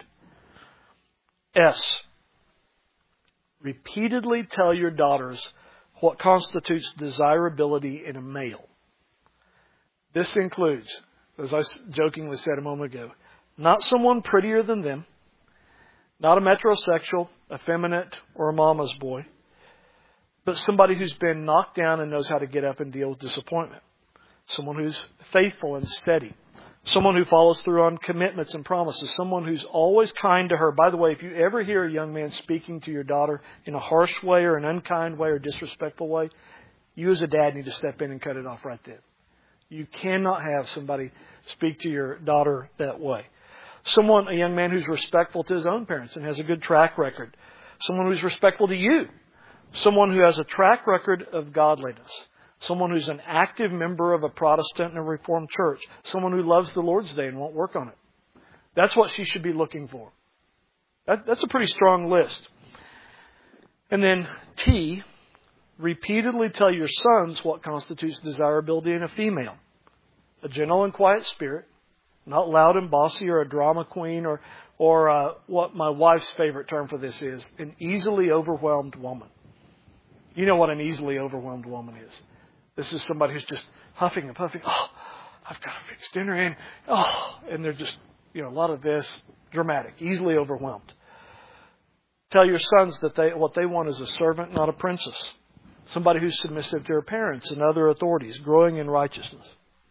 S. Repeatedly tell your daughters what constitutes desirability in a male. This includes, as I jokingly said a moment ago, not someone prettier than them, not a metrosexual, effeminate, or a mama's boy, but somebody who's been knocked down and knows how to get up and deal with disappointment. Someone who's faithful and steady. Someone who follows through on commitments and promises. Someone who's always kind to her. By the way, if you ever hear a young man speaking to your daughter in a harsh way or an unkind way or disrespectful way, you as a dad need to step in and cut it off right then. You cannot have somebody speak to your daughter that way. Someone, a young man who's respectful to his own parents and has a good track record. Someone who's respectful to you. Someone who has a track record of godliness. Someone who's an active member of a Protestant and a Reformed church. Someone who loves the Lord's Day and won't work on it. That's what she should be looking for. That, that's a pretty strong list. And then T, repeatedly tell your sons what constitutes desirability in a female. A gentle and quiet spirit. Not loud and bossy or a drama queen or, or uh, what my wife's favorite term for this is, an easily overwhelmed woman. You know what an easily overwhelmed woman is. This is somebody who's just huffing and puffing. Oh, I've got to fix dinner. And, oh, and they're just, you know, a lot of this, dramatic, easily overwhelmed. Tell your sons that they what they want is a servant, not a princess. Somebody who's submissive to their parents and other authorities, growing in righteousness.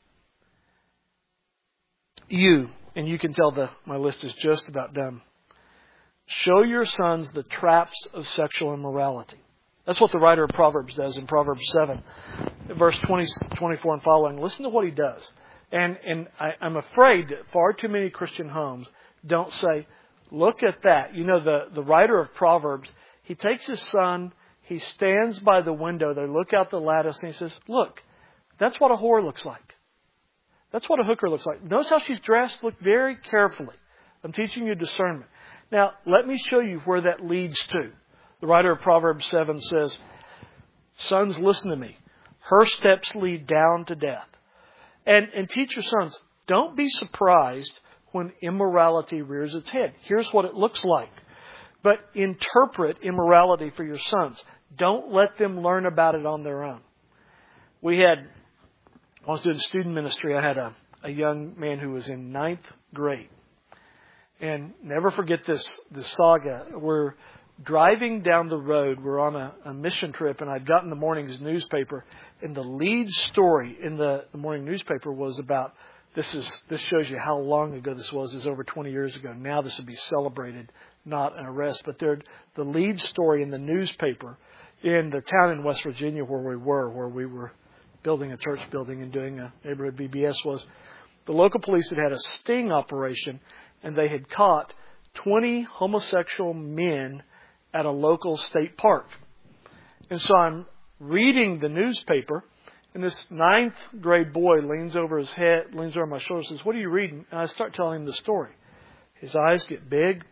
You, and you can tell that my list is just about done. Show your sons the traps of sexual immorality. That's what the writer of Proverbs does in Proverbs seven, verse twenty, twenty-four and following. Listen to what he does. And, and I, I'm afraid that far too many Christian homes don't say, look at that. You know, the, the writer of Proverbs, he takes his son, he stands by the window, they look out the lattice, and he says, look, that's what a whore looks like. That's what a hooker looks like. Notice how she's dressed. Look very carefully. I'm teaching you discernment. Now, let me show you where that leads to. The writer of Proverbs seven says, sons, listen to me. Her steps lead down to death. And, and teach your sons, don't be surprised when immorality rears its head. Here's what it looks like. But interpret immorality for your sons. Don't let them learn about it on their own. We had, I was doing student ministry, I had a, a young man who was in ninth grade. And never forget this, this saga. We're driving down the road. We're on a, a mission trip, and I'd gotten the morning's newspaper. And the lead story in the, the morning newspaper was about, this is this shows you how long ago this was. It was over twenty years ago. Now this would be celebrated, not an arrest. But there, the lead story in the newspaper in the town in West Virginia where we were, where we were building a church building and doing a neighborhood V B S, was the local police had had a sting operation, and they had caught twenty homosexual men at a local state park. And so I'm reading the newspaper, and this ninth grade boy leans over his head, leans over my shoulder, and says, "What are you reading?" And I start telling him the story. His eyes get big.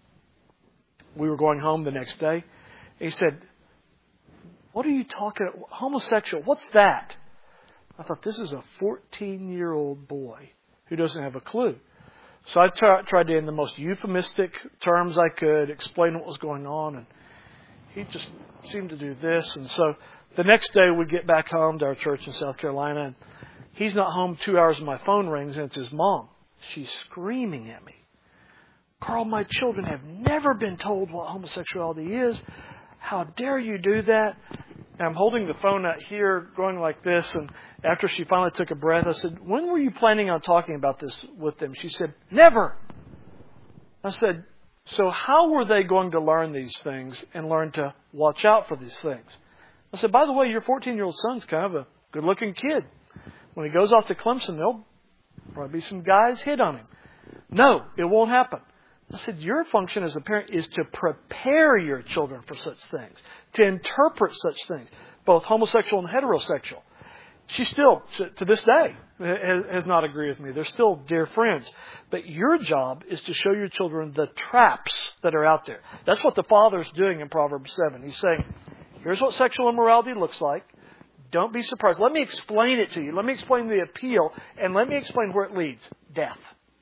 We were going home the next day. He said, "What are you talking about? Homosexual, what's that?" I thought, this is a fourteen-year-old boy who doesn't have a clue. So I t- tried to, in the most euphemistic terms I could, explain what was going on. And he just seemed to do this. And so the next day we get back home to our church in South Carolina. And he's not home two hours and my phone rings, and it's his mom. She's screaming at me. "Carl, my children have never been told what homosexuality is. How dare you do that?" And I'm holding the phone out here, going like this. And after she finally took a breath, I said, "When were you planning on talking about this with them?" She said, "Never." I said, "So how were they going to learn these things and learn to watch out for these things?" I said, "By the way, your fourteen-year-old son's kind of a good-looking kid. When he goes off to Clemson, there'll probably be some guys hit on him." "No, it won't happen." I said, "Your function as a parent is to prepare your children for such things, to interpret such things, both homosexual and heterosexual." She still, to this day, has not agreed with me. They're still dear friends. But your job is to show your children the traps that are out there. That's what the Father's doing in Proverbs seven. He's saying, here's what sexual immorality looks like. Don't be surprised. Let me explain it to you. Let me explain the appeal, and let me explain where it leads. Death.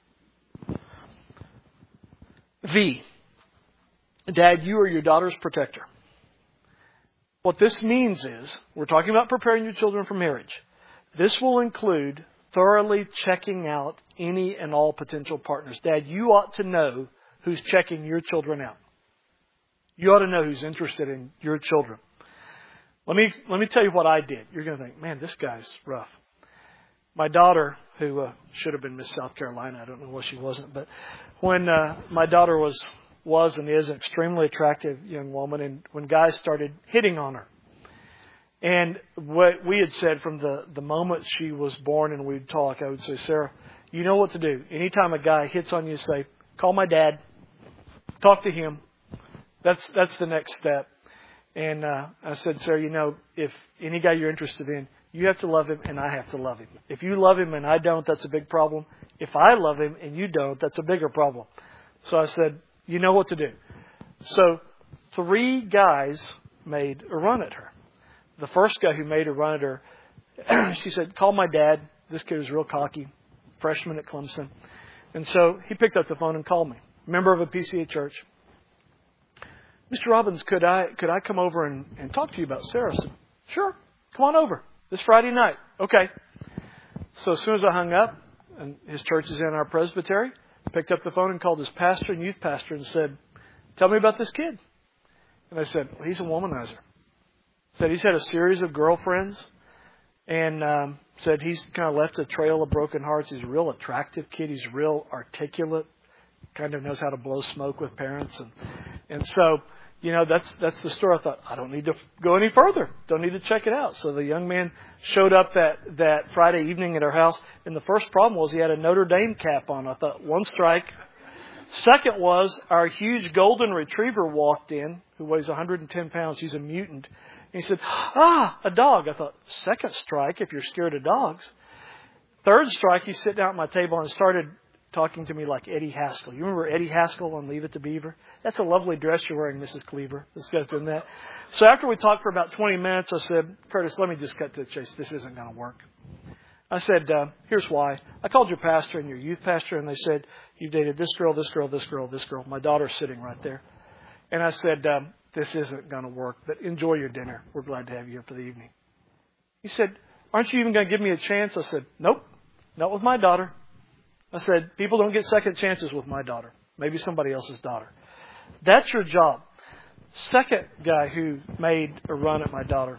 V. Dad, you are your daughter's protector. What this means is, we're talking about preparing your children for marriage. This will include thoroughly checking out any and all potential partners. Dad, you ought to know who's checking your children out. You ought to know who's interested in your children. Let me let me tell you what I did. You're going to think, man, this guy's rough. My daughter, who uh, should have been Miss South Carolina, I don't know why she wasn't, but when uh, my daughter was was and is an extremely attractive young woman, and when guys started hitting on her, and what we had said from the, the moment she was born and we'd talk, I would say, "Sarah, you know what to do. Anytime a guy hits on you, say, call my dad, talk to him. That's that's the next step." And uh, I said, "Sarah, you know, if any guy you're interested in, you have to love him and I have to love him. If you love him and I don't, that's a big problem. If I love him and you don't, that's a bigger problem." So I said, "You know what to do." So three guys made a run at her. The first guy who made a run at her, she said, "Call my dad. This kid is real cocky, freshman at Clemson." And so he picked up the phone and called me, member of a P C A church. "Mister Robbins, could I could I come over and, and talk to you about Sarah?" I said, "Sure, come on over. This Friday night. Okay. So as soon as I hung up, and his church is in our presbytery, picked up the phone and called his pastor and youth pastor and said, tell me about this kid. And I said, well, he's a womanizer. Said he's had a series of girlfriends, and um, said he's kind of left a trail of broken hearts. He's a real attractive kid. He's real articulate, kind of knows how to blow smoke with parents. And, and so, you know, that's that's the story. I thought, I don't need to go any further. Don't need to check it out. So the young man showed up that, that Friday evening at our house, and the first problem was he had a Notre Dame cap on. I thought, one strike. Second was our huge golden retriever walked in, who weighs one hundred ten pounds. He's a mutant. And he said, ah, a dog. I thought, second strike if you're scared of dogs. Third strike, he sat down at my table and started talking to me like Eddie Haskell. You remember Eddie Haskell on Leave It to Beaver? That's a lovely dress you're wearing, Missus Cleaver. This guy's doing that. So after we talked for about twenty minutes, I said, Curtis, let me just cut to the chase. This isn't going to work. I said, uh, here's why. I called your pastor and your youth pastor, and they said, you've dated this girl, this girl, this girl, this girl. My daughter's sitting right there. And I said, um, this isn't going to work, but enjoy your dinner. We're glad to have you here for the evening. He said, aren't you even going to give me a chance? I said, nope, not with my daughter. I said, people don't get second chances with my daughter. Maybe somebody else's daughter. That's your job. Second guy who made a run at my daughter,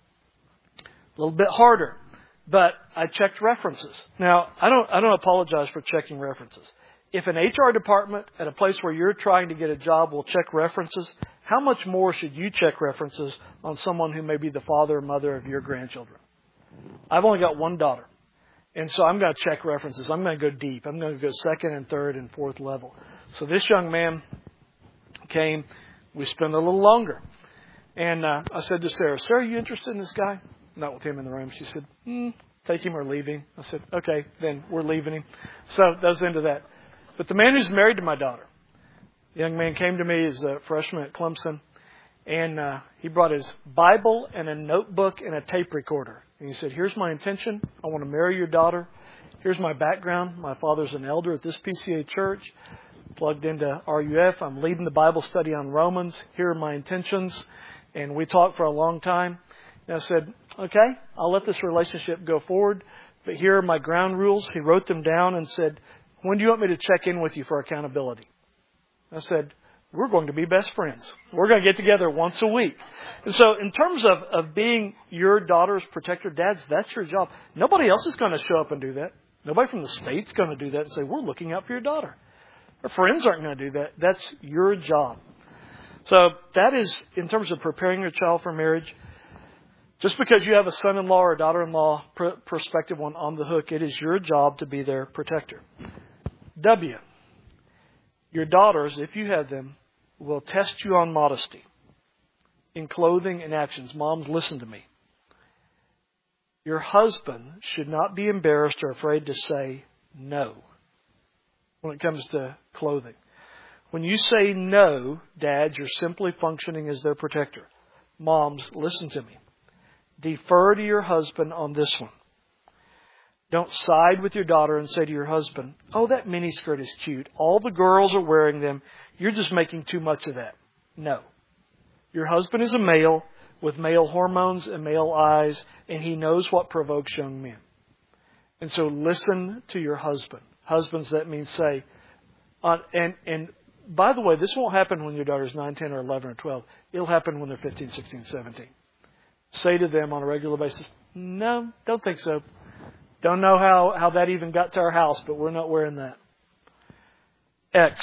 a little bit harder, but I checked references. Now, I don't, I don't apologize for checking references. If an H R department at a place where you're trying to get a job will check references, how much more should you check references on someone who may be the father or mother of your grandchildren? I've only got one daughter. And so I'm going to check references. I'm going to go deep. I'm going to go second and third and fourth level. So this young man came. We spent a little longer. And uh, I said to Sarah, Sarah, are you interested in this guy? Not with him in the room. She said, hmm, take him or leave him. I said, okay, then we're leaving him. So that was the end of that. But the man who's married to my daughter, the young man came to me as a freshman at Clemson. And uh, he brought his Bible and a notebook and a tape recorder. And he said, here's my intention. I want to marry your daughter. Here's my background. My father's an elder at this P C A church, plugged into R U F. I'm leading the Bible study on Romans. Here are my intentions. And we talked for a long time. And I said, okay, I'll let this relationship go forward. But here are my ground rules. He wrote them down and said, when do you want me to check in with you for accountability? I said, we're going to be best friends. We're going to get together once a week. And so in terms of, of being your daughter's protector, dads, that's your job. Nobody else is going to show up and do that. Nobody from the state's going to do that and say, we're looking out for your daughter. Her friends aren't going to do that. That's your job. So that is, in terms of preparing your child for marriage, just because you have a son-in-law or a daughter-in-law pr- prospective one on the hook, it is your job to be their protector. W. Your daughters, if you have them, will test you on modesty in clothing and actions. Moms, listen to me. Your husband should not be embarrassed or afraid to say no when it comes to clothing. When you say no, dads, you're simply functioning as their protector. Moms, listen to me. Defer to your husband on this one. Don't side with your daughter and say to your husband, oh, that miniskirt is cute. All the girls are wearing them. You're just making too much of that. No. Your husband is a male with male hormones and male eyes, and he knows what provokes young men. And so listen to your husband. Husbands, that means say, uh, and, and by the way, this won't happen when your daughter's nine, ten, or eleven, or twelve. It'll happen when they're fifteen, sixteen, seventeen. Say to them on a regular basis, no, don't think so. Don't know how, how that even got to our house, but we're not wearing that. X.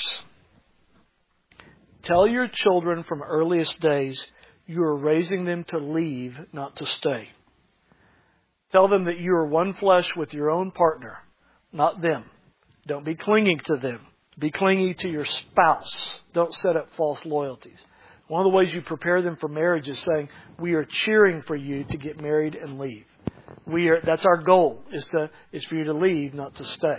Tell your children from earliest days you are raising them to leave, not to stay. Tell them that you are one flesh with your own partner, not them. Don't be clinging to them. Be clingy to your spouse. Don't set up false loyalties. One of the ways you prepare them for marriage is saying, we are cheering for you to get married and leave. We are, that's our goal, is to is for you to leave, not to stay.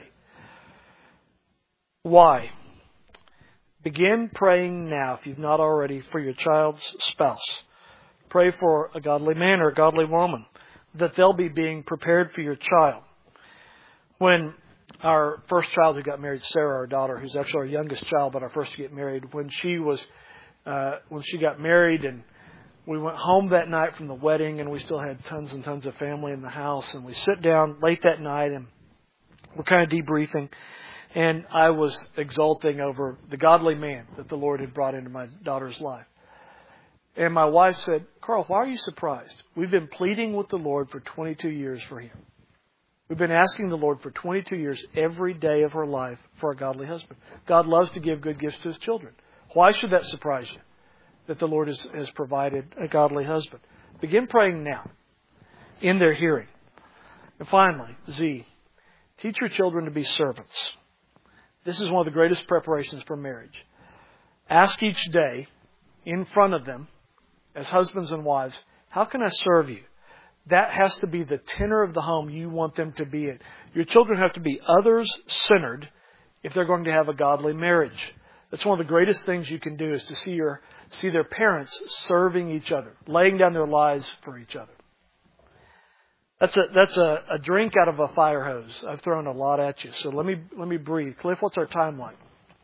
Why? Begin praying now, if you've not already, for your child's spouse. Pray for a godly man or a godly woman, that they'll be being prepared for your child. When our first child who got married, Sarah, our daughter, who's actually our youngest child, but our first to get married, when she was, uh, when she got married and we went home that night from the wedding, and we still had tons and tons of family in the house. And we sit down late that night, and we're kind of debriefing. And I was exulting over the godly man that the Lord had brought into my daughter's life. And my wife said, "Carl, why are you surprised? We've been pleading with the Lord for twenty-two years for him. We've been asking the Lord for twenty-two years every day of her life for a godly husband. God loves to give good gifts to his children. Why should that surprise you, that the Lord has, has provided a godly husband?" Begin praying now in their hearing. And finally, Z, teach your children to be servants. This is one of the greatest preparations for marriage. Ask each day in front of them, as husbands and wives, how can I serve you? That has to be the tenor of the home you want them to be in. Your children have to be others-centered if they're going to have a godly marriage. That's one of the greatest things you can do, is to see your see their parents serving each other, laying down their lives for each other. That's a that's a, a drink out of a fire hose. I've thrown a lot at you, so let me let me breathe. Cliff, what's our timeline?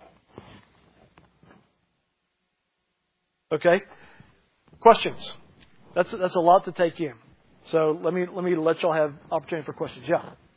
Okay. Questions? That's that's a lot to take in. So let me let me let y'all have opportunity for questions. Yeah.